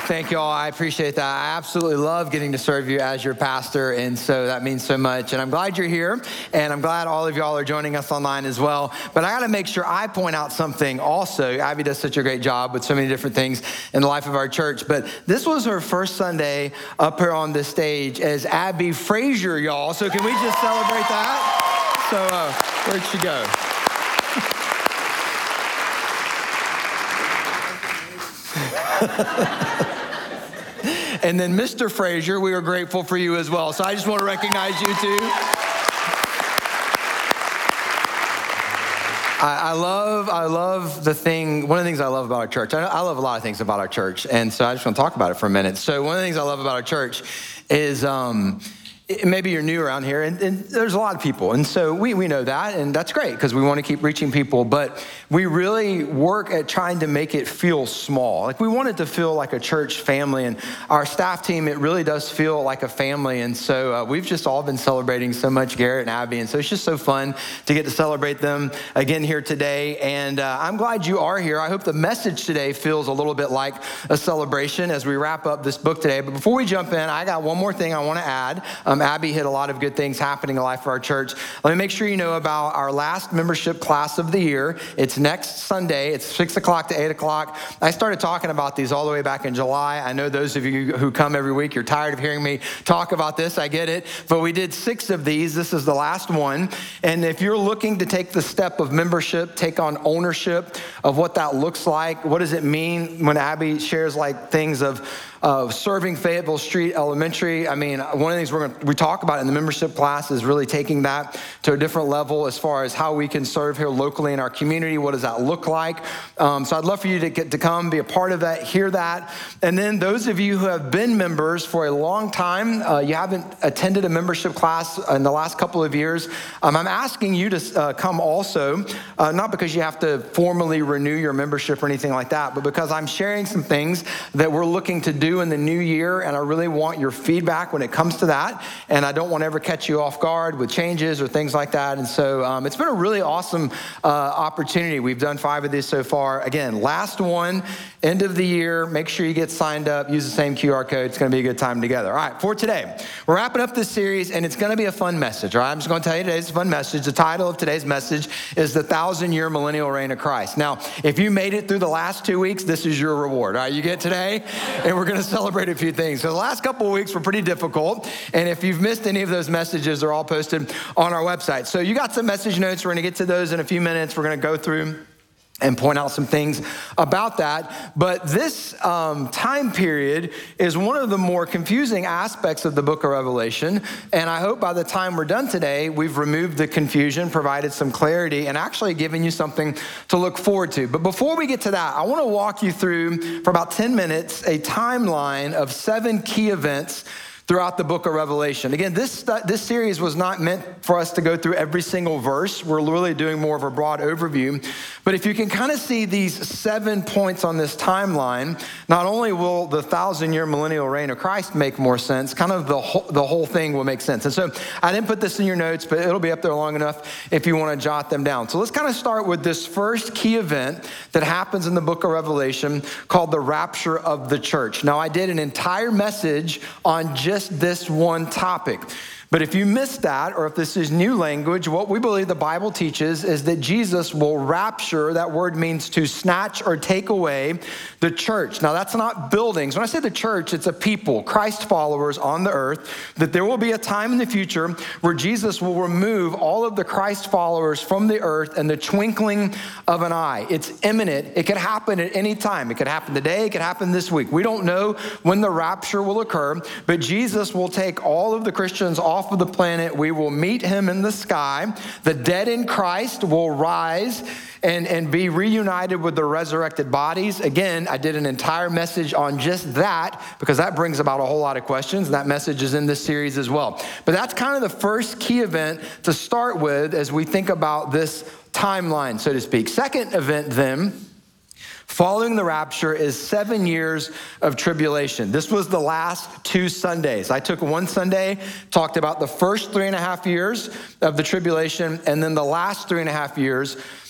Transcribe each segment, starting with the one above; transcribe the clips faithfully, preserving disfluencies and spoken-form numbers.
Thank you all. I appreciate that. I absolutely love getting to serve you as your pastor, and so that means so much. And I'm glad you're here, and I'm glad all of y'all are joining us online as well. But I got to make sure I point out something also. Abby does such a great job with so many different things in the life of our church. But this was her first Sunday up here on this stage as Abby Frazier, y'all. So can we just celebrate that? So uh, where'd she go? And then Mister Frazier, we are grateful for you as well. So I just want to recognize you too. I, I love, I love the thing, one of the things I love about our church, I, I love a lot of things about our church, and so I just want to talk about it for a minute. So one of the things I love about our church is, um, maybe you're new around here, and, and there's a lot of people, and so we, we know that, and that's great, because we want to keep reaching people, but we really work at trying to make it feel small. Like, we want it to feel like a church family, and our staff team, it really does feel like a family, and so uh, we've just all been celebrating so much Garrett and Abby, and so it's just so fun to get to celebrate them again here today, and uh, I'm glad you are here. I hope the message today feels a little bit like a celebration as we wrap up this book today, but before we jump in, I got one more thing I want to add. Um, Abby hit a lot of good things happening in the life of our church. Let me make sure you know about our last membership class of the year. It's next Sunday. It's six o'clock to eight o'clock. I started talking about these all the way back in July. I know those of you who come every week, you're tired of hearing me talk about this. I get it. But we did six of these. This is the last one. And if you're looking to take the step of membership, take on ownership of what that looks like, what does it mean when Abby shares like things of of serving Fayetteville Street Elementary. I mean, one of the things we're going we talk about in the membership class is really taking that to a different level as far as how we can serve here locally in our community. What does that look like? Um, so I'd love for you to get to come, be a part of that, hear that. And then those of you who have been members for a long time, uh, you haven't attended a membership class in the last couple of years, um, I'm asking you to uh, come also, uh, not because you have to formally renew your membership or anything like that, but because I'm sharing some things that we're looking to do in the new year, and I really want your feedback when it comes to that, and I don't want to ever catch you off guard with changes or things like that, and so um, it's been a really awesome uh, opportunity. We've done five of these so far. Again, last one, end of the year, make sure you get signed up, use the same Q R code. It's going to be a good time together. All right, for today, we're wrapping up this series, and it's going to be a fun message, all right? I'm just going to tell you today's a fun message. The title of today's message is The Thousand-Year Millennial Reign of Christ. Now, if you made it through the last two weeks, this is your reward, all right? You get today, and we're going to celebrate a few things. So the last couple of weeks were pretty difficult, and if you've missed any of those messages, they're all posted on our website. So you got some message notes. We're going to get to those in a few minutes. We're going to go through and point out some things about that. But this um, time period is one of the more confusing aspects of the book of Revelation. And I hope by the time we're done today, we've removed the confusion, provided some clarity, and actually given you something to look forward to. But before we get to that, I want to walk you through, for about ten minutes, a timeline of seven key events throughout the book of Revelation. Again, this, this series was not meant for us to go through every single verse. We're really doing more of a broad overview. But if you can kind of see these seven points on this timeline, not only will the thousand-year millennial reign of Christ make more sense, kind of the whole, the whole thing will make sense. And so I didn't put this in your notes, but it'll be up there long enough if you want to jot them down. So let's kind of start with this first key event that happens in the book of Revelation called the rapture of the church. Now, I did an entire message on just this one topic. But if you missed that, or if this is new language, what we believe the Bible teaches is that Jesus will rapture. That word means to snatch or take away the church. Now, that's not buildings. When I say the church, it's a people, Christ followers on the earth, that there will be a time in the future where Jesus will remove all of the Christ followers from the earth in the twinkling of an eye. It's imminent. It could happen at any time. It could happen today. It could happen this week. We don't know when the rapture will occur, but Jesus will take all of the Christians off of the planet. We will meet him in the sky. The dead in Christ will rise and, and be reunited with the resurrected bodies. Again, I did an entire message on just that because that brings about a whole lot of questions. That message is in this series as well. But that's kind of the first key event to start with as we think about this timeline, so to speak. Second event then, following the rapture, is seven years of tribulation. This was the last two Sundays. I took one Sunday, talked about the first three and a half years of the tribulation, and then the last three and a half years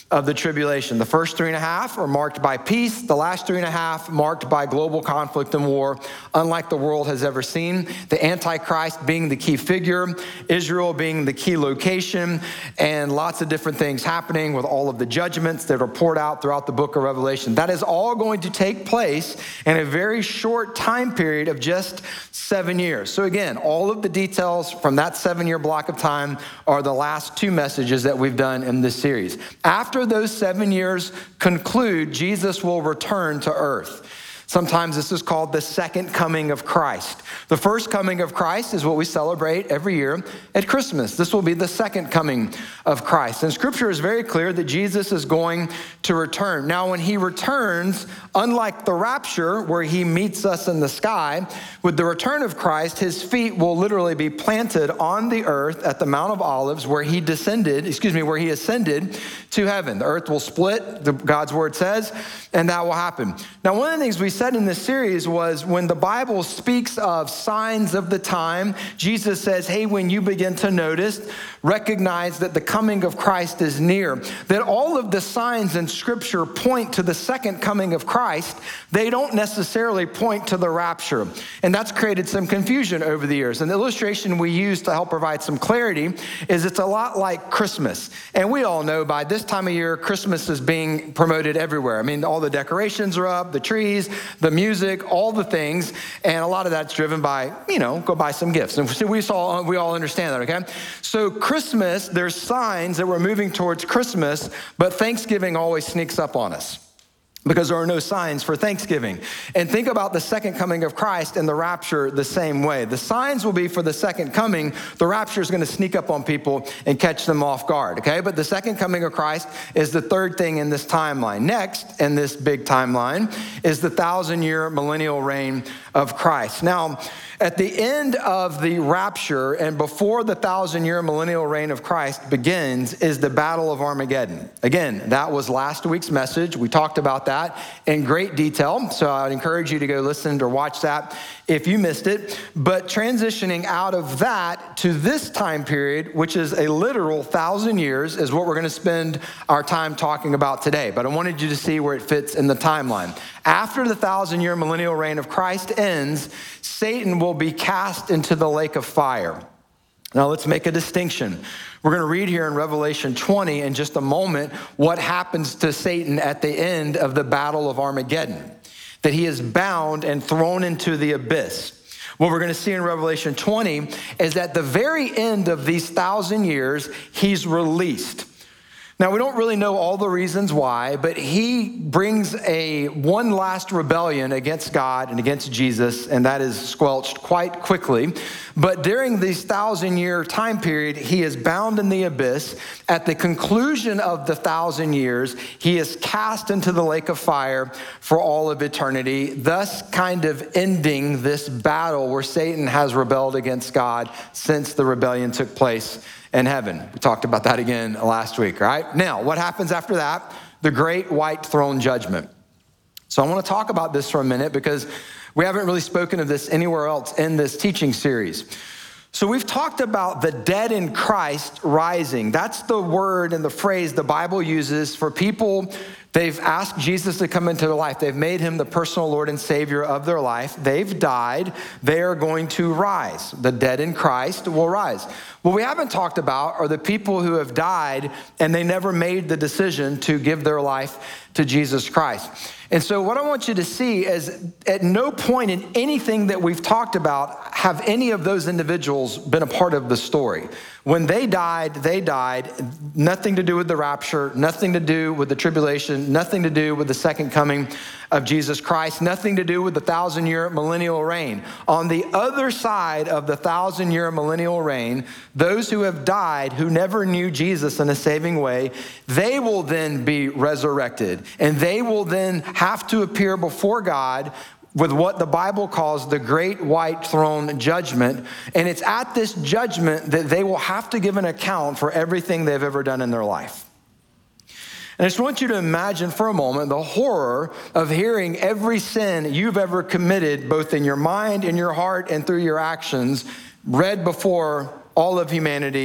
of the tribulation. The first three and a half are marked by peace. The last three and a half marked by global conflict and war, unlike the world has ever seen. The Antichrist being the key figure, Israel being the key location, and lots of different things happening with all of the judgments that are poured out throughout the book of Revelation. That is all going to take place in a very short time period of just seven years. So again, all of the details from that seven-year block of time are the last two messages that we've done in this series. After those seven years conclude, Jesus will return to earth. Sometimes this is called the second coming of Christ. The first coming of Christ is what we celebrate every year at Christmas. This will be the second coming of Christ. And Scripture is very clear that Jesus is going to return. Now, when he returns, unlike the rapture where he meets us in the sky, with the return of Christ, his feet will literally be planted on the earth at the Mount of Olives where he descended, excuse me, where he ascended to heaven. The earth will split, the, God's word says, and that will happen. Now, one of the things we said in this series was when the Bible speaks of signs of the time, Jesus says, hey, when you begin to notice, recognize that the coming of Christ is near. That all of the signs in Scripture point to the second coming of Christ. They don't necessarily point to the rapture. And that's created some confusion over the years. And the illustration we use to help provide some clarity is it's a lot like Christmas. And we all know by this time of year, Christmas is being promoted everywhere. I mean, all the decorations are up, the trees, the music, all the things. And a lot of that's driven by, you know, go buy some gifts. And so we saw, we all understand that, okay? So Christmas, there's signs that we're moving towards Christmas, but Thanksgiving always sneaks up on us, because there are no signs for Thanksgiving. And think about the second coming of Christ and the rapture the same way. The signs will be for the second coming. The rapture is going to sneak up on people and catch them off guard, okay? But the second coming of Christ is the third thing in this timeline. Next in this big timeline is the thousand-year millennial reign of Christ. Now, at the end of the rapture and before the thousand-year millennial reign of Christ begins is the Battle of Armageddon. Again, that was last week's message. We talked about that in great detail, so I'd encourage you to go listen or watch that if you missed it. But transitioning out of that to this time period, which is a literal thousand years, is what we're going to spend our time talking about today. But I wanted you to see where it fits in the timeline. After the thousand-year millennial reign of Christ ends, Satan will be cast into the lake of fire. Now let's make a distinction. We're going to read here in Revelation twenty in just a moment what happens to Satan at the end of the Battle of Armageddon, that he is bound and thrown into the abyss. What we're going to see in Revelation twenty is at the very end of these thousand years, he's released. Now, we don't really know all the reasons why, but he brings a one last rebellion against God and against Jesus, and that is squelched quite quickly. But during this thousand-year time period, he is bound in the abyss. At the conclusion of the thousand years, he is cast into the lake of fire for all of eternity, thus kind of ending this battle where Satan has rebelled against God since the rebellion took place in heaven. We talked about that again last week, right? Now, what happens after that? The great white throne judgment. So I want to talk about this for a minute because we haven't really spoken of this anywhere else in this teaching series. So we've talked about the dead in Christ rising. That's the word and the phrase the Bible uses for people. They've asked Jesus to come into their life. They've made him the personal Lord and Savior of their life. They've died. They are going to rise. The dead in Christ will rise. What we haven't talked about are the people who have died and they never made the decision to give their life to Jesus Christ. And so what I want you to see is at no point in anything that we've talked about have any of those individuals been a part of the story. When they died, they died. Nothing to do with the rapture, nothing to do with the tribulation, nothing to do with the second coming of Jesus Christ, nothing to do with the thousand-year millennial reign. On the other side of the thousand-year millennial reign, those who have died, who never knew Jesus in a saving way, they will then be resurrected, and they will then have to appear before God with what the Bible calls the great white throne judgment. And it's at this judgment that they will have to give an account for everything they've ever done in their life. And I just want you to imagine for a moment the horror of hearing every sin you've ever committed, both in your mind, in your heart, and through your actions, read before all of humanity,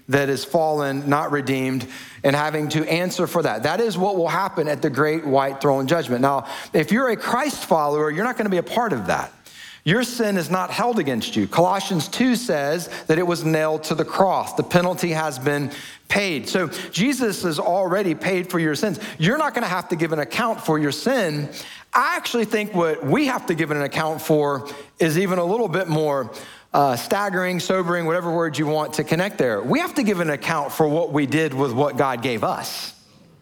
that is fallen, not redeemed, and having to answer for that. That is what will happen at the great white throne judgment. Now, if you're a Christ follower, you're not going to be a part of that. Your sin is not held against you. Colossians two says that it was nailed to the cross. The penalty has been paid. So Jesus has already paid for your sins. You're not going to have to give an account for your sin. I actually think what we have to give an account for is even a little bit more uh, staggering, sobering, whatever word you want to connect there. We have to give an account for what we did with what God gave us.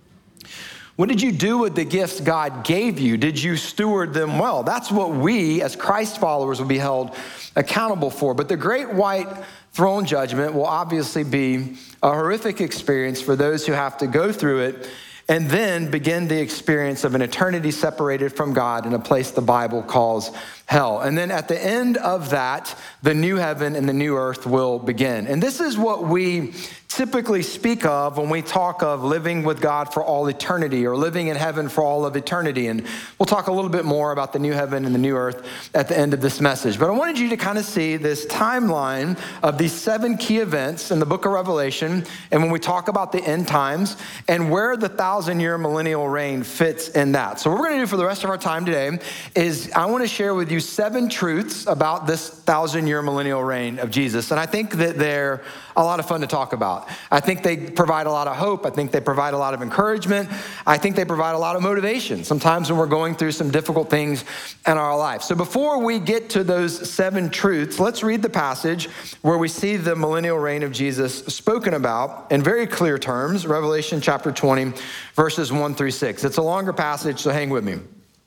What did you do with the gifts God gave you? Did you steward them well? That's what we as Christ followers will be held accountable for. But the great white throne judgment will obviously be a horrific experience for those who have to go through it and then begin the experience of an eternity separated from God in a place the Bible calls hell. And then at the end of that, the new heaven and the new earth will begin. And this is what we typically speak of when we talk of living with God for all eternity or living in heaven for all of eternity. And we'll talk a little bit more about the new heaven and the new earth at the end of this message. But I wanted you to kind of see this timeline of these seven key events in the book of Revelation. And when we talk about the end times and where the thousand year millennial reign fits in that. So what we're going to do for the rest of our time today is I want to share with you seven truths about this thousand year millennial reign of Jesus. And I think that they're a lot of fun to talk about. I think they provide a lot of hope. I think they provide a lot of encouragement. I think they provide a lot of motivation sometimes when we're going through some difficult things in our life. So before we get to those seven truths, let's read the passage where we see the millennial reign of Jesus spoken about in very clear terms, Revelation chapter twenty, verses one through six. It's a longer passage, so hang with me.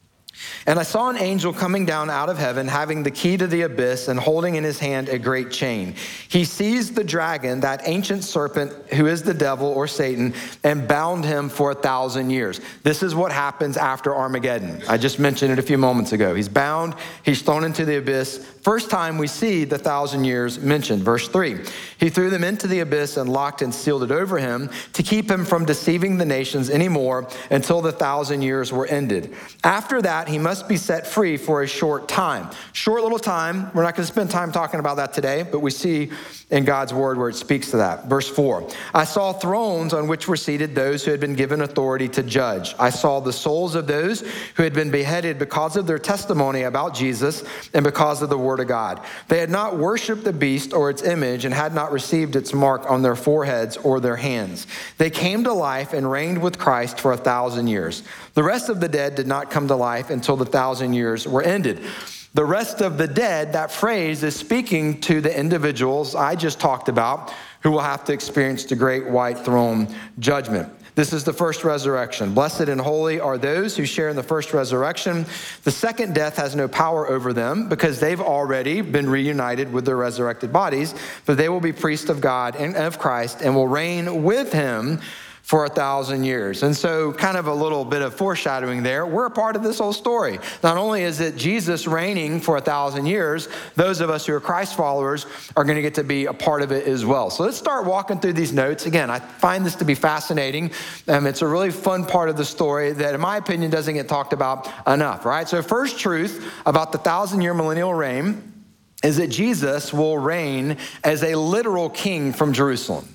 And I saw an angel coming down out of heaven, having the key to the abyss and holding in his hand a great chain. He seized the dragon, that ancient serpent who is the devil or Satan, and bound him for a thousand years. This is what happens after Armageddon. I just mentioned it a few moments ago. He's bound, he's thrown into the abyss. First time we see the thousand years mentioned. Verse three, he threw them into the abyss and locked and sealed it over him to keep him from deceiving the nations anymore until the thousand years were ended. After that, he must be set free for a short time. Short little time. We're not going to spend time talking about that today, but we see in God's word where it speaks to that. Verse four, I saw thrones on which were seated those who had been given authority to judge. I saw the souls of those who had been beheaded because of their testimony about Jesus and because of the word of God. They had not worshiped the beast or its image and had not received its mark on their foreheads or their hands. They came to life and reigned with Christ for a thousand years. The rest of the dead did not come to life until the thousand years were ended. The rest of the dead, that phrase is speaking to the individuals I just talked about who will have to experience the great white throne judgment. This is the first resurrection. Blessed and holy are those who share in the first resurrection. The second death has no power over them because they've already been reunited with their resurrected bodies, but they will be priests of God and of Christ and will reign with him for a thousand years. And so kind of a little bit of foreshadowing there. We're a part of this whole story. Not only is it Jesus reigning for a thousand years, those of us who are Christ followers are going to get to be a part of it as well. So let's start walking through these notes. Again, I find this to be fascinating. Um, it's a really fun part of the story that, in my opinion, doesn't get talked about enough, right? So first truth about the thousand year millennial reign is that Jesus will reign as a literal king from Jerusalem.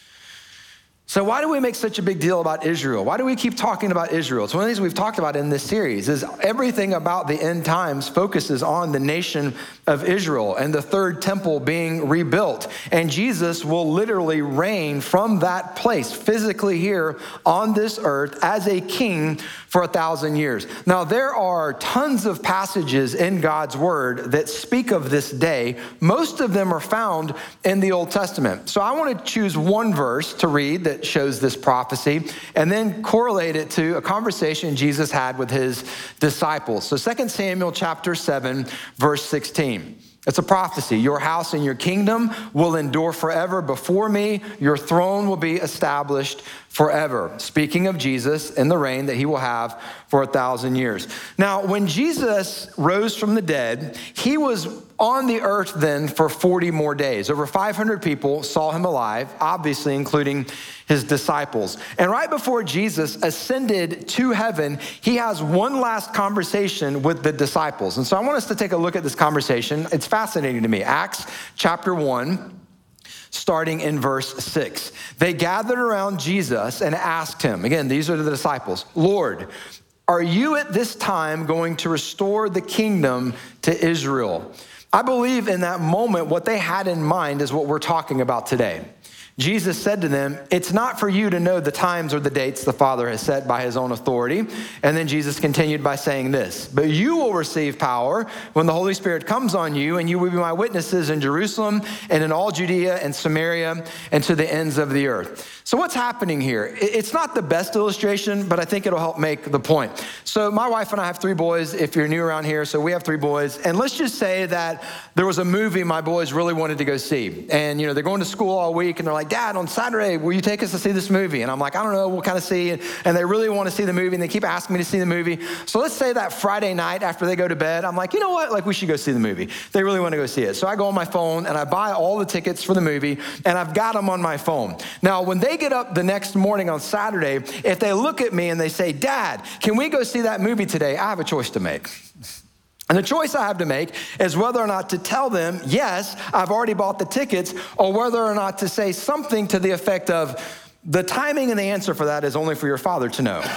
So why do we make such a big deal about Israel? Why do we keep talking about Israel? It's one of the things we've talked about in this series is everything about the end times focuses on the nation of Israel and the third temple being rebuilt. And Jesus will literally reign from that place physically here on this earth as a king for a thousand years. Now, there are tons of passages in God's word that speak of this day. Most of them are found in the Old Testament. So I want to choose one verse to read that shows this prophecy and then correlate it to a conversation Jesus had with his disciples. So Second Samuel chapter seven, verse sixteen. It's a prophecy. Your house and your kingdom will endure forever before me. Your throne will be established forever. Speaking of Jesus and the reign that he will have for a thousand years. Now, when Jesus rose from the dead, he was on the earth then for forty more days. Over five hundred people saw him alive, obviously including his disciples. And right before Jesus ascended to heaven, he has one last conversation with the disciples. And so I want us to take a look at this conversation. It's fascinating to me. Acts chapter one. starting in verse six. They gathered around Jesus and asked him, again, these are the disciples, Lord, are you at this time going to restore the kingdom to Israel? I believe in that moment, what they had in mind is what we're talking about today. Jesus said to them, it's not for you to know the times or the dates the Father has set by his own authority. And then Jesus continued by saying this, but you will receive power when the Holy Spirit comes on you, and you will be my witnesses in Jerusalem and in all Judea and Samaria and to the ends of the earth. So what's happening here? It's not the best illustration, but I think it'll help make the point. So my wife and I have three boys, if you're new around here, so we have three boys. And let's just say that there was a movie my boys really wanted to go see. And, you know, they're going to school all week, and they're like, Dad, on Saturday, will you take us to see this movie? And I'm like, I don't know, we'll kind of see. And they really want to see the movie, and they keep asking me to see the movie. So let's say that Friday night after they go to bed, I'm like, you know what? Like, we should go see the movie. They really want to go see it. So I go on my phone, and I buy all the tickets for the movie, and I've got them on my phone. Now, when they get up the next morning on Saturday, if they look at me and they say, Dad, can we go see that movie today? I have a choice to make. And the choice I have to make is whether or not to tell them, yes, I've already bought the tickets, or whether or not to say something to the effect of, the timing and the answer for that is only for your father to know.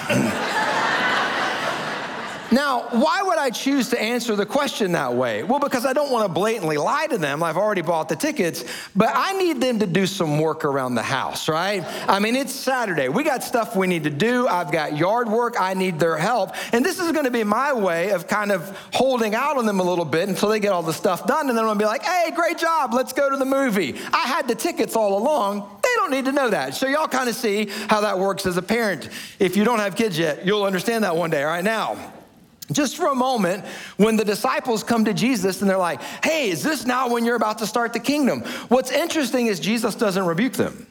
Now, why would I choose to answer the question that way? Well, because I don't want to blatantly lie to them. I've already bought the tickets, but I need them to do some work around the house, right? I mean, it's Saturday. We got stuff we need to do. I've got yard work. I need their help. And this is going to be my way of kind of holding out on them a little bit until they get all the stuff done. And then I'm going to be like, hey, great job. Let's go to the movie. I had the tickets all along. They don't need to know that. So y'all kind of see how that works as a parent. If you don't have kids yet, you'll understand that one day. All right, now, just for a moment, when the disciples come to Jesus and they're like, hey, is this now when you're about to start the kingdom? What's interesting is Jesus doesn't rebuke them.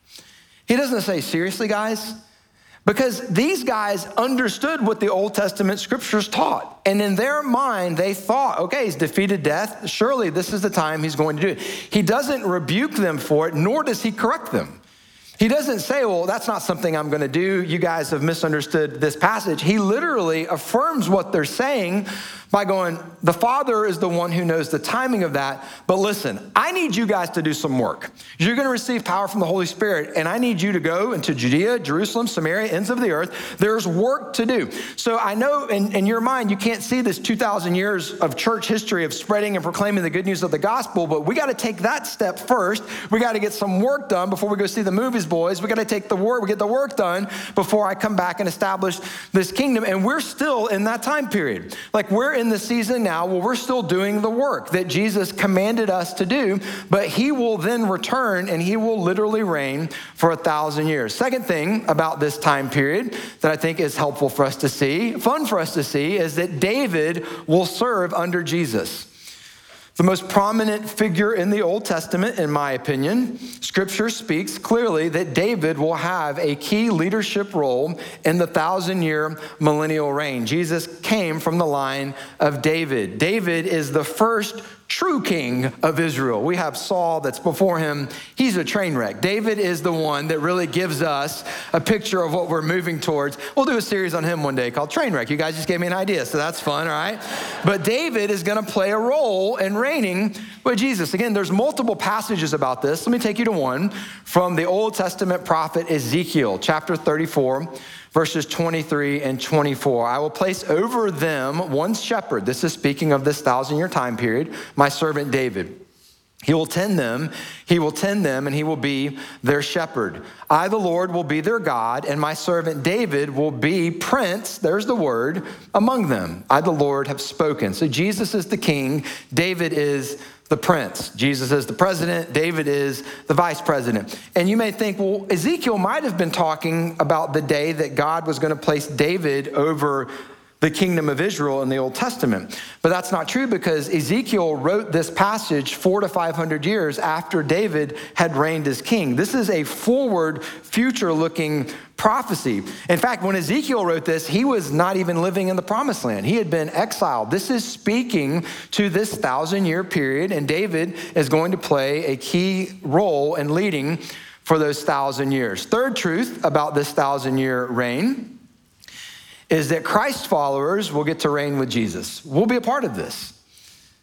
He doesn't say, seriously, guys? Because these guys understood what the Old Testament scriptures taught. And in their mind, they thought, okay, he's defeated death. Surely this is the time he's going to do it. He doesn't rebuke them for it, nor does he correct them. He doesn't say, well, that's not something I'm going to do. You guys have misunderstood this passage. He literally affirms what they're saying by going, the Father is the one who knows the timing of that. But listen, I need you guys to do some work. You're going to receive power from the Holy Spirit, and I need you to go into Judea, Jerusalem, Samaria, ends of the earth. There's work to do. So I know in, in your mind, you can't see this two thousand years of church history of spreading and proclaiming the good news of the gospel, but we got to take that step first. We got to get some work done before we go see the movies, boys. We got to take the work, we get the work done before I come back and establish this kingdom. And we're still in that time period. Like, we're in the season now where we're still doing the work that Jesus commanded us to do, but he will then return and he will literally reign for a thousand years. Second thing about this time period that I think is helpful for us to see, fun for us to see, is that David will serve under Jesus. The most prominent figure in the Old Testament, in my opinion. Scripture speaks clearly that David will have a key leadership role in the thousand-year millennial reign. Jesus came from the line of David. David is the first true king of Israel. We have Saul that's before him. He's a train wreck. David is the one that really gives us a picture of what we're moving towards. We'll do a series on him one day called Trainwreck. You guys just gave me an idea, so that's fun, all right? But David is going to play a role in reigning with Jesus. Again, there's multiple passages about this. Let me take you to one from the Old Testament prophet Ezekiel, chapter thirty-four, verses twenty-three and twenty-four. I will place over them one shepherd. This is speaking of this thousand-year time period, my servant David. He will tend them, he will tend them, and he will be their shepherd. I, the Lord, will be their God, and my servant David will be prince, there's the word, among them. I, the Lord, have spoken. So Jesus is the king, David is the prince. Jesus is the president, David is the vice president. And you may think, well, Ezekiel might have been talking about the day that God was going to place David over the kingdom of Israel in the Old Testament. But that's not true, because Ezekiel wrote this passage four to five hundred years after David had reigned as king. This is a forward, future-looking prophecy. In fact, when Ezekiel wrote this, he was not even living in the promised land. He had been exiled. This is speaking to this thousand-year period, and David is going to play a key role in leading for those thousand years. Third truth about this thousand-year reign is that Christ followers will get to reign with Jesus. We'll be a part of this. It's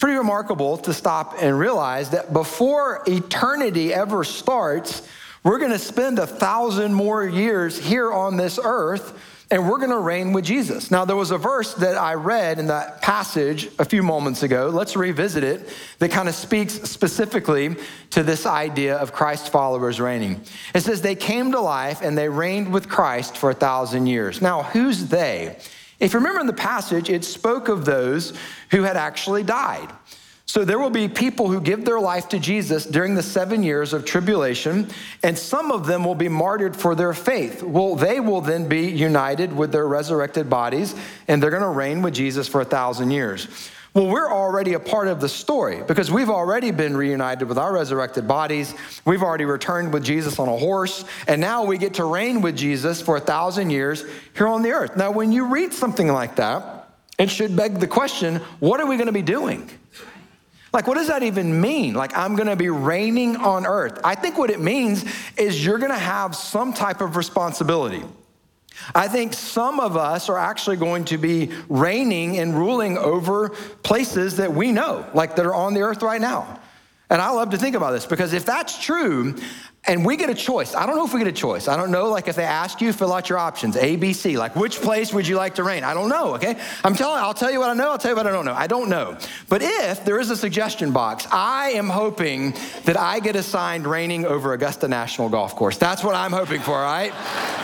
pretty remarkable to stop and realize that before eternity ever starts, we're going to spend a thousand more years here on this earth, and we're going to reign with Jesus. Now, there was a verse that I read in that passage a few moments ago. Let's revisit it. That kind of speaks specifically to this idea of Christ followers reigning. It says, they came to life and they reigned with Christ for a thousand years. Now, who's they? If you remember in the passage, it spoke of those who had actually died. So there will be people who give their life to Jesus during the seven years of tribulation, and some of them will be martyred for their faith. Well, they will then be united with their resurrected bodies, and they're going to reign with Jesus for a thousand years. Well, we're already a part of the story because we've already been reunited with our resurrected bodies. We've already returned with Jesus on a horse, and now we get to reign with Jesus for a thousand years here on the earth. Now, when you read something like that, it should beg the question, what are we going to be doing? Like, what does that even mean? Like, I'm going to be reigning on earth. I think what it means is you're going to have some type of responsibility. I think some of us are actually going to be reigning and ruling over places that we know, like that are on the earth right now. And I love to think about this because if that's true, and we get a choice. I don't know if we get a choice. I don't know, like if they ask you, fill out your options, A, B, C. Like which place would you like to reign? I don't know, okay? I'm telling, I'll tell you what I know, I'll tell you what I don't know. I don't know. But if there is a suggestion box, I am hoping that I get assigned reigning over Augusta National Golf Course. That's what I'm hoping for, all right?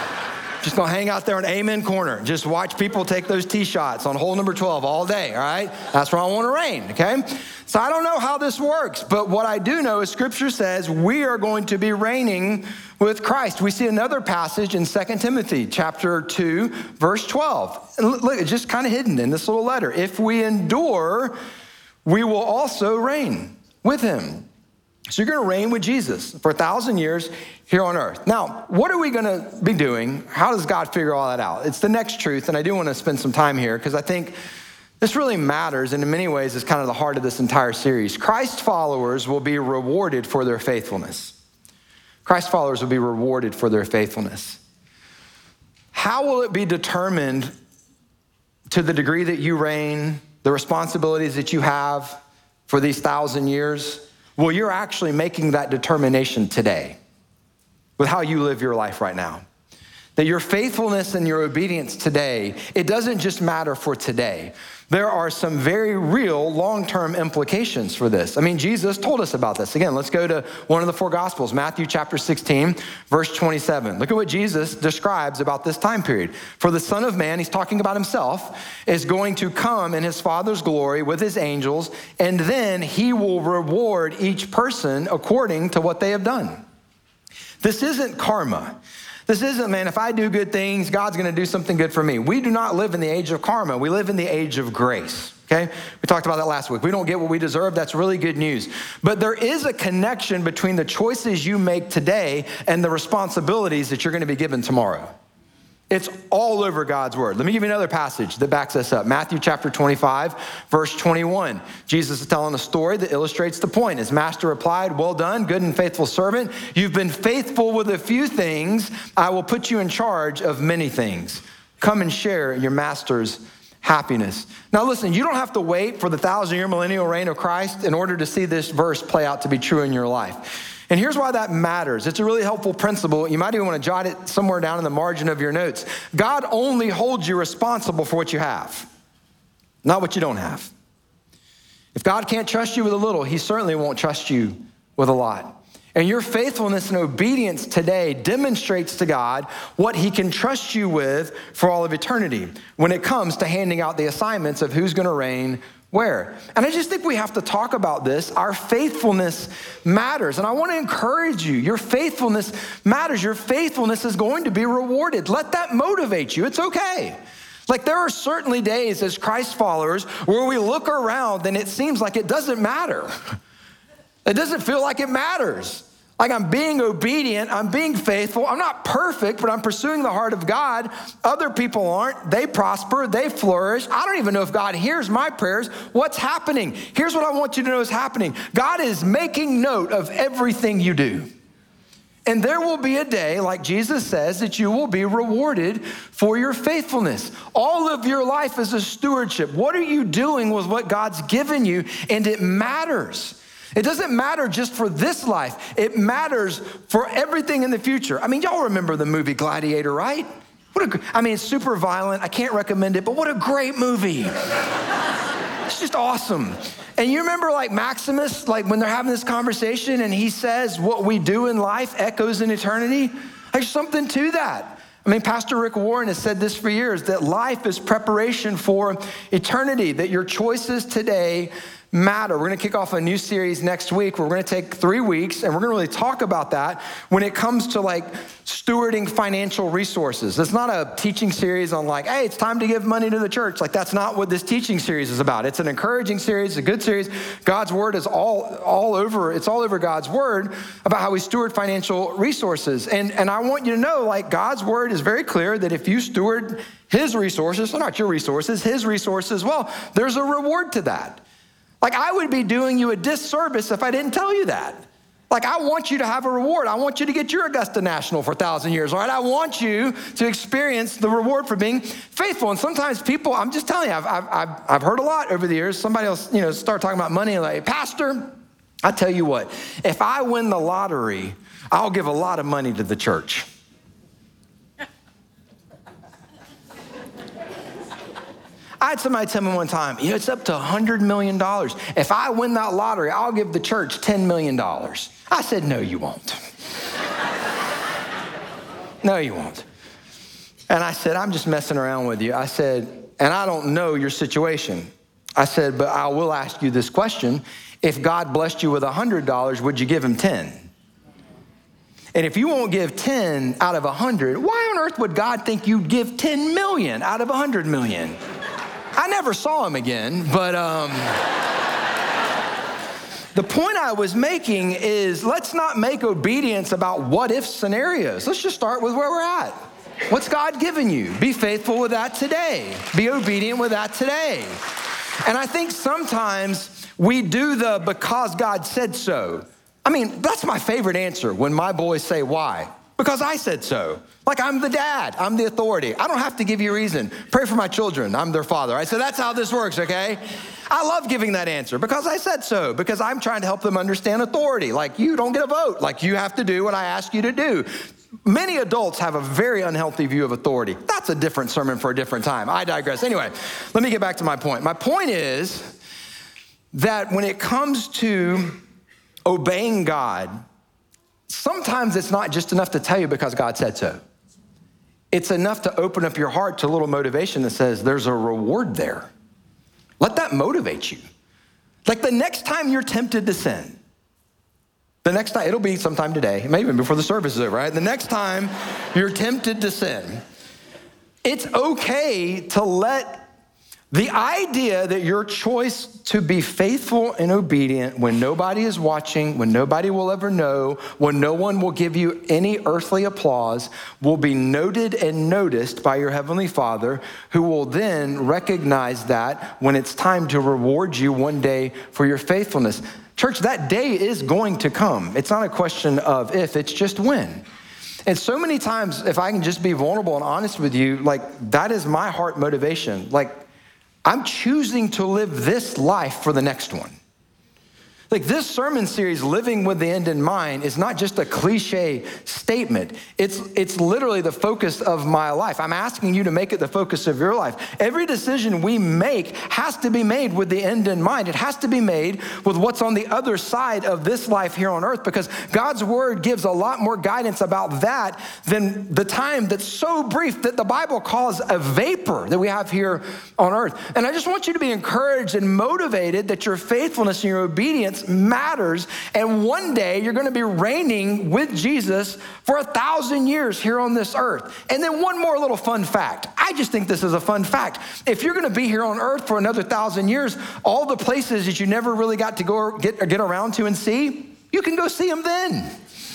Just gonna hang out there in Amen Corner. Just watch people take those tee shots on hole number twelve all day, all right? That's where I wanna reign, okay? So I don't know how this works, but what I do know is Scripture says we are going to be reigning with Christ. We see another passage in Second Timothy chapter two, verse twelve. And look, it's just kind of hidden in this little letter. If we endure, we will also reign with him. So you're gonna reign with Jesus for a thousand years here on earth. Now, what are we gonna be doing? How does God figure all that out? It's the next truth, and I do wanna spend some time here because I think this really matters, and in many ways is kind of the heart of this entire series. Christ followers will be rewarded for their faithfulness. Christ followers will be rewarded for their faithfulness. How will it be determined to the degree that you reign, the responsibilities that you have for these thousand years? Well, you're actually making that determination today with how you live your life right now. That your faithfulness and your obedience today, it doesn't just matter for today. There are some very real long-term implications for this. I mean, Jesus told us about this. Again, let's go to one of the four Gospels, Matthew chapter sixteen, verse twenty-seven. Look at what Jesus describes about this time period. For the Son of Man, he's talking about himself, is going to come in his Father's glory with his angels, and then he will reward each person according to what they have done. This isn't karma. This isn't, man, if I do good things, God's gonna do something good for me. We do not live in the age of karma. We live in the age of grace, okay? We talked about that last week. We don't get what we deserve. That's really good news. But there is a connection between the choices you make today and the responsibilities that you're gonna be given tomorrow. It's all over God's word. Let me give you another passage that backs this up. Matthew chapter twenty-five, verse twenty-one. Jesus is telling a story that illustrates the point. His master replied, well done, good and faithful servant. You've been faithful with a few things. I will put you in charge of many things. Come and share your master's happiness. Now listen, you don't have to wait for the thousand-year millennial reign of Christ in order to see this verse play out to be true in your life. And here's why that matters. It's a really helpful principle. You might even want to jot it somewhere down in the margin of your notes. God only holds you responsible for what you have, not what you don't have. If God can't trust you with a little, he certainly won't trust you with a lot. And your faithfulness and obedience today demonstrates to God what he can trust you with for all of eternity when it comes to handing out the assignments of who's going to reign where. And I just think we have to talk about this. Our faithfulness matters. And I want to encourage you. Your faithfulness matters. Your faithfulness is going to be rewarded. Let that motivate you. It's okay. Like there are certainly days as Christ followers where we look around and it seems like it doesn't matter. It doesn't feel like it matters. Like I'm being obedient, I'm being faithful. I'm not perfect, but I'm pursuing the heart of God. Other people aren't. They prosper, they flourish. I don't even know if God hears my prayers. What's happening? Here's what I want you to know is happening. God is making note of everything you do. And there will be a day, like Jesus says, that you will be rewarded for your faithfulness. All of your life is a stewardship. What are you doing with what God's given you? And it matters. It doesn't matter just for this life. It matters for everything in the future. I mean, y'all remember the movie Gladiator, right? What a, I mean, it's super violent. I can't recommend it, but what a great movie. It's just awesome. And you remember like Maximus, like when they're having this conversation and he says what we do in life echoes in eternity? There's something to that. I mean, Pastor Rick Warren has said this for years, that life is preparation for eternity, that your choices today matter. We're gonna kick off a new series next week. We're gonna take three weeks and we're gonna really talk about that when it comes to like stewarding financial resources. It's not a teaching series on like, hey, it's time to give money to the church. Like that's not what this teaching series is about. It's an encouraging series, a good series. God's word is all, all over, it's all over God's word about how we steward financial resources. And, and I want you to know, like God's word is very clear that if you steward his resources, so not your resources, his resources, well, there's a reward to that. Like I would be doing you a disservice if I didn't tell you that. Like I want you to have a reward. I want you to get your Augusta National for a thousand years, all right? I want you to experience the reward for being faithful. And sometimes people, I'm just telling you, I've, I've, I've heard a lot over the years. Somebody else, you know, start talking about money and like, Pastor, I tell you what, if I win the lottery, I'll give a lot of money to the church. I had somebody tell me one time, you know, it's up to one hundred million dollars. If I win that lottery, I'll give the church ten million dollars. I said, no, you won't. No, you won't. And I said, I'm just messing around with you. I said, and I don't know your situation. I said, but I will ask you this question. If God blessed you with one hundred dollars, would you give him ten? And if you won't give ten out of one hundred, why on earth would God think you'd give ten million out of one hundred million? I never saw him again, but um, the point I was making is let's not make obedience about what if scenarios. Let's just start with where we're at. What's God given you? Be faithful with that today. Be obedient with that today. And I think sometimes we do the because God said so. I mean, that's my favorite answer when my boys say why. Because I said so. Like I'm the dad, I'm the authority. I don't have to give you a reason. Pray for my children, I'm their father. I said, that's how this works, okay? I love giving that answer because I said so, because I'm trying to help them understand authority. Like you don't get a vote, like you have to do what I ask you to do. Many adults have a very unhealthy view of authority. That's a different sermon for a different time. I digress. Anyway, let me get back to my point. My point is that when it comes to obeying God, sometimes it's not just enough to tell you because God said so. It's enough to open up your heart to a little motivation that says there's a reward there. Let that motivate you. Like the next time you're tempted to sin, the next time, it'll be sometime today, maybe even before the service is over, right? The next time you're tempted to sin, it's okay to let the idea that your choice to be faithful and obedient when nobody is watching, when nobody will ever know, when no one will give you any earthly applause, will be noted and noticed by your Heavenly Father, who will then recognize that when it's time to reward you one day for your faithfulness. Church, that day is going to come. It's not a question of if, it's just when. And so many times, if I can just be vulnerable and honest with you, like that is my heart motivation. Like, I'm choosing to live this life for the next one. Like this sermon series, Living with the End in Mind, is not just a cliche statement. It's, it's literally the focus of my life. I'm asking you to make it the focus of your life. Every decision we make has to be made with the end in mind. It has to be made with what's on the other side of this life here on earth, because God's word gives a lot more guidance about that than the time that's so brief that the Bible calls a vapor that we have here on earth. And I just want you to be encouraged and motivated that your faithfulness and your obedience matters, and one day you're going to be reigning with Jesus for a thousand years here on this earth. And then one more little fun fact. I just think this is a fun fact. If you're going to be here on earth for another thousand years, all the places that you never really got to go get, get around to and see, you can go see them then.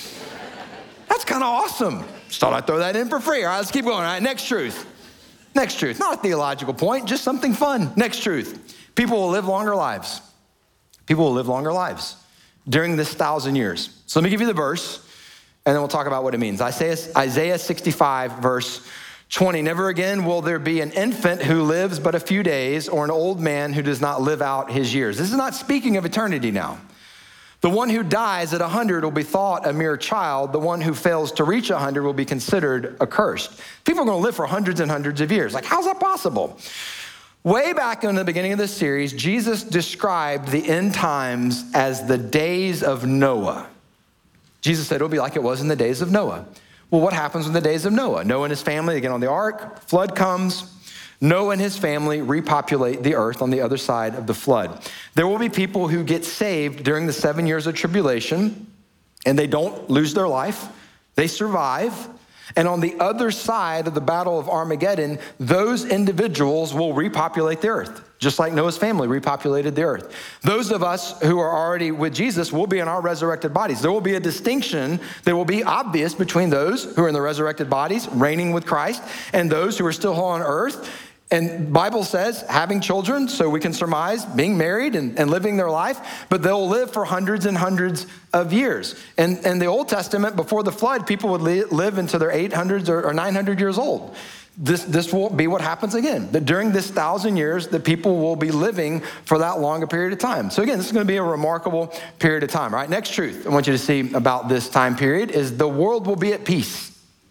That's kind of awesome. Just thought I'd throw that in for free. All right, let's keep going. All right, next truth. Next truth. Not a theological point, just something fun. Next truth. People will live longer lives. People will live longer lives during this thousand years. So let me give you the verse. and then we'll talk about what it means. Isaiah, Isaiah sixty-five, verse twenty. Never again will there be an infant who lives but a few days, or an old man who does not live out his years. This is not speaking of eternity now. The one who dies at one hundred will be thought a mere child. The one who fails to reach one hundred will be considered accursed. People are going to live for hundreds and hundreds of years. Like, how's that possible? Way back in the beginning of this series, Jesus described the end times as the days of Noah. Jesus said it'll be like it was in the days of Noah. Well, what happens in the days of Noah? Noah and his family, they get on the ark, flood comes. Noah and his family repopulate the earth on the other side of the flood. There will be people who get saved during the seven years of tribulation, and they don't lose their life. They survive. And on the other side of the battle of Armageddon, those individuals will repopulate the earth, just like Noah's family repopulated the earth. Those of us who are already with Jesus will be in our resurrected bodies. There will be a distinction that will be obvious between those who are in the resurrected bodies, reigning with Christ, and those who are still on earth. And the Bible says having children, so we can surmise being married and, and living their life, but they'll live for hundreds and hundreds of years. And in the Old Testament, before the flood, people would li- live into their eight hundreds or, or nine hundred years old. This, this will be what happens again, that during this thousand years, the people will be living for that long a period of time. So again, this is going to be a remarkable period of time, right? Next truth I want you to see about this time period is the world will be at peace.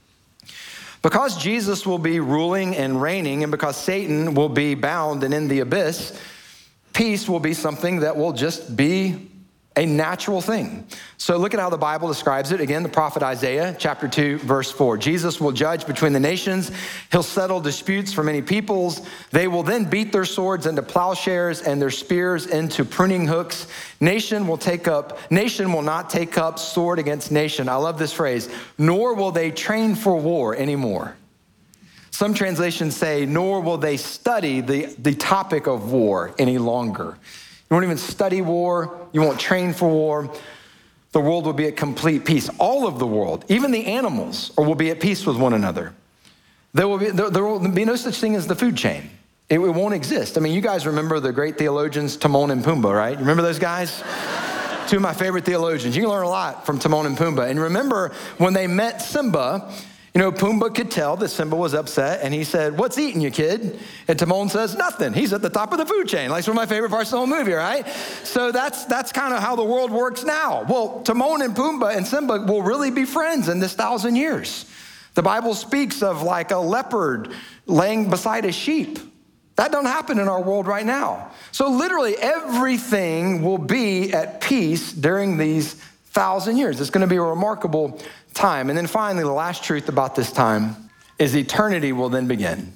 Because Jesus will be ruling and reigning, and because Satan will be bound and in the abyss, peace will be something that will just be a natural thing. So look at how the Bible describes it. Again, the prophet Isaiah, chapter two, verse four. Jesus will judge between the nations. He'll settle disputes for many peoples. They will then beat their swords into plowshares and their spears into pruning hooks. Nation will take up, nation will not take up sword against nation. I love this phrase, nor will they train for war anymore. Some translations say, nor will they study the, the topic of war any longer. You won't even study war. You won't train for war. The world will be at complete peace. All of the world, even the animals, will be at peace with one another. There will be, there, there will be no such thing as the food chain. It, it won't exist. I mean, you guys remember the great theologians Timon and Pumbaa, right? You remember those guys? Two of my favorite theologians. You can learn a lot from Timon and Pumbaa. And remember when they met Simba, you know, Pumbaa could tell that Simba was upset, and he said, "What's eating you, kid?" And Timon says, "Nothing." He's at the top of the food chain. Like, it's one of my favorite parts of the whole movie, right? So that's that's kind of how the world works now. Well, Timon and Pumbaa and Simba will really be friends in this thousand years. The Bible speaks of like a leopard laying beside a sheep. That don't happen in our world right now. So literally everything will be at peace during these thousand years. It's going to be a remarkable time. And then finally, the last truth about this time is eternity will then begin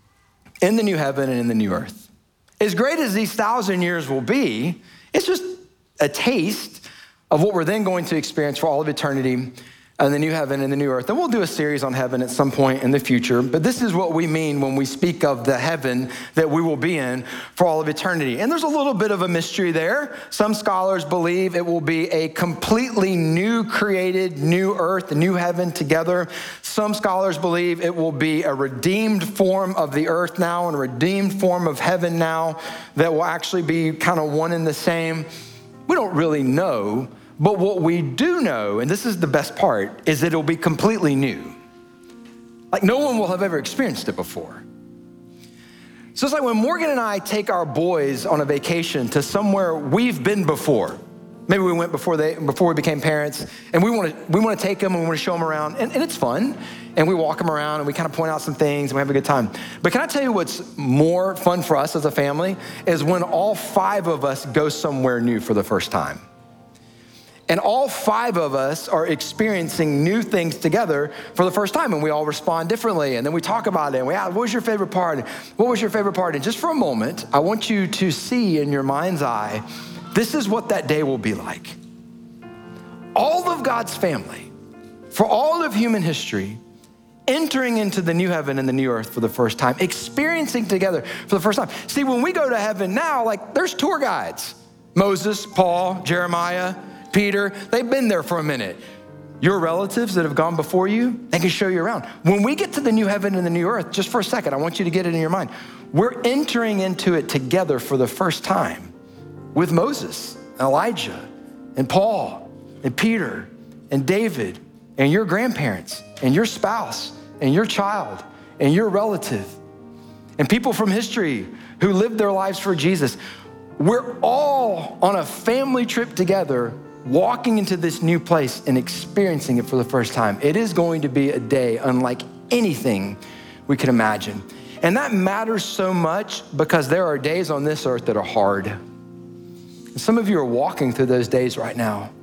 in the new heaven and in the new earth. As great as these thousand years will be, it's just a taste of what we're then going to experience for all of eternity and the new heaven and the new earth. And we'll do a series on heaven at some point in the future, but this is what we mean when we speak of the heaven that we will be in for all of eternity. And there's a little bit of a mystery there. Some scholars believe it will be a completely new created, new earth, new heaven together. Some scholars believe it will be a redeemed form of the earth now and a redeemed form of heaven now that will actually be kind of one and the same. We don't really know. But what we do know, and this is the best part, is that it'll be completely new. Like no one will have ever experienced it before. So it's like when Morgan and I take our boys on a vacation to somewhere we've been before. Maybe we went before they before we became parents, and we want to we want to take them and we want to show them around, and, and it's fun. And we walk them around and we kind of point out some things and we have a good time. But can I tell you what's more fun for us as a family is when all five of us go somewhere new for the first time. And all five of us are experiencing new things together for the first time, and we all respond differently. And then we talk about it, and we ask, what was your favorite part? What was your favorite part? And just for a moment, I want you to see in your mind's eye, this is what that day will be like. All of God's family, for all of human history, entering into the new heaven and the new earth for the first time, experiencing together for the first time. See, when we go to heaven now, like there's tour guides. Moses, Paul, Jeremiah, Peter, they've been there for a minute. Your relatives that have gone before you, they can show you around. When we get to the new heaven and the new earth, just for a second, I want you to get it in your mind. We're entering into it together for the first time with Moses, and Elijah, and Paul, and Peter, and David, and your grandparents and your spouse and your child and your relative and people from history who lived their lives for Jesus. We're all on a family trip together, walking into this new place and experiencing it for the first time. It is going to be a day unlike anything we could imagine. And that matters so much because there are days on this earth that are hard. And some of you are walking through those days right now.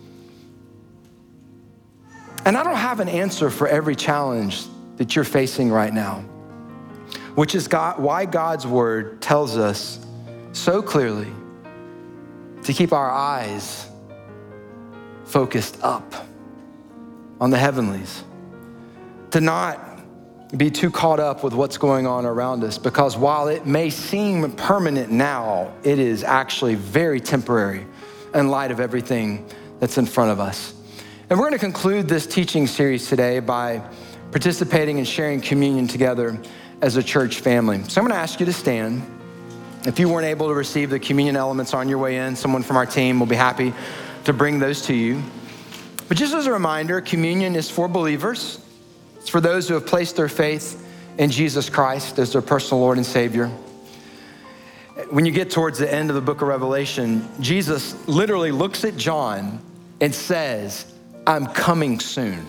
And I don't have an answer for every challenge that you're facing right now, which is God, why God's word tells us so clearly to keep our eyes focused up on the heavenlies, to not be too caught up with what's going on around us, because while it may seem permanent now, it is actually very temporary in light of everything that's in front of us. And we're going to conclude this teaching series today by participating and sharing communion together as a church family. So I'm going to ask you to stand. If you weren't able to receive the communion elements on your way in, someone from our team will be happy to bring those to you. But just as a reminder, communion is for believers. It's for those who have placed their faith in Jesus Christ as their personal Lord and Savior. When you get towards the end of the book of Revelation, Jesus literally looks at John and says, "I'm coming soon."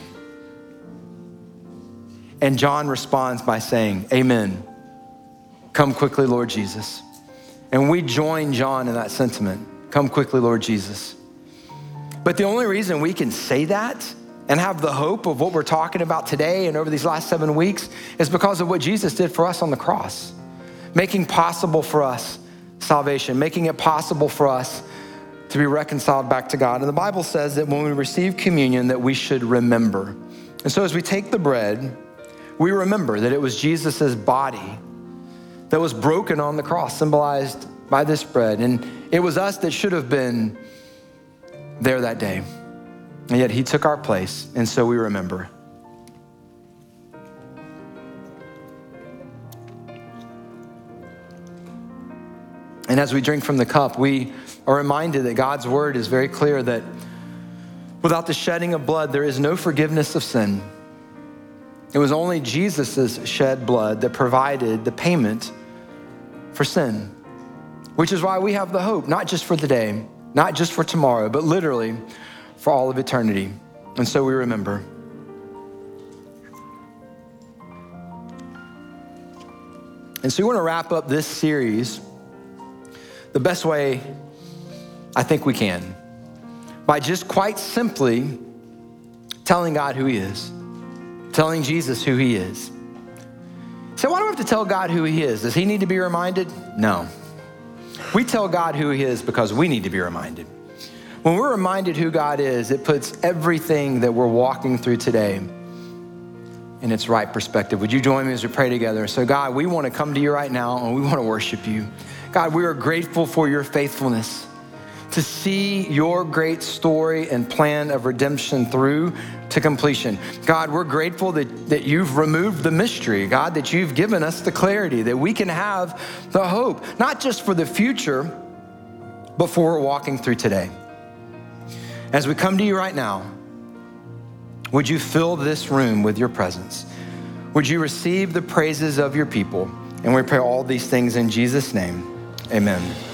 And John responds by saying, "Amen. Come quickly, Lord Jesus." And we join John in that sentiment. Come quickly, Lord Jesus. But the only reason we can say that and have the hope of what we're talking about today and over these last seven weeks is because of what Jesus did for us on the cross, making possible for us salvation, making it possible for us to be reconciled back to God. And the Bible says that when we receive communion that we should remember. And so as we take the bread, we remember that it was Jesus's body that was broken on the cross, symbolized by this bread. And it was us that should have been there that day. And yet he took our place, and so we remember. And as we drink from the cup, we are reminded that God's word is very clear that without the shedding of blood, there is no forgiveness of sin. It was only Jesus's shed blood that provided the payment for sin, which is why we have the hope, not just for the day, not just for tomorrow, but literally for all of eternity. And so we remember. And so we want to wrap up this series the best way I think we can, by just quite simply telling God who he is, telling Jesus who he is. So why do we have to tell God who he is? Does he need to be reminded? No. We tell God who he is because we need to be reminded. When we're reminded who God is, it puts everything that we're walking through today in its right perspective. Would you join me as we pray together? So God, we want to come to you right now and we want to worship you. God, we are grateful for your faithfulness to see your great story and plan of redemption through to completion. God, we're grateful that, that you've removed the mystery, God, that you've given us the clarity, that we can have the hope, not just for the future, but for we're walking through today. As we come to you right now, would you fill this room with your presence? Would you receive the praises of your people? And we pray all these things in Jesus' name, amen.